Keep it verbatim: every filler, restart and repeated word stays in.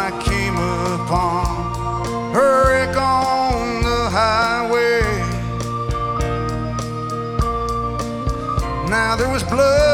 I came upon a wreck on the highway. Now there was blood